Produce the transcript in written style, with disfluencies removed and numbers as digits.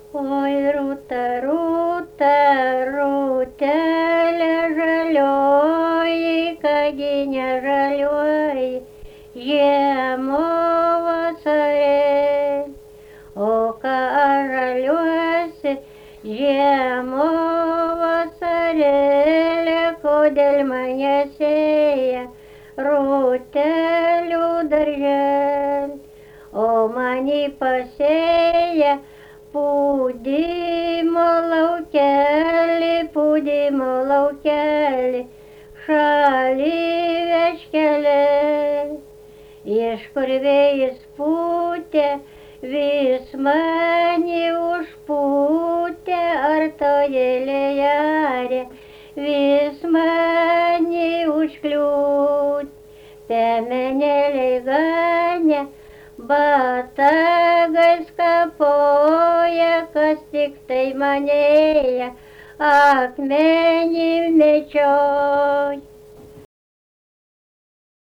Oi, rūta, rūta, rūtelė žalioji, kagi nežalioji, žiemo vasarė. O ką žaliuosi, žiemo vasarėlė, kodėl mane sėja rūtelių daržel. O mani pasėja pūdymo laukelį, šalį veškelė. Iš kur vėjas pūtė, vis mani užpūtė, ar toji lėjarė vis mani užkliūt. Piemenėliai ganė, batagais kapoja, kas tik tai manėja, akmenį mečioj.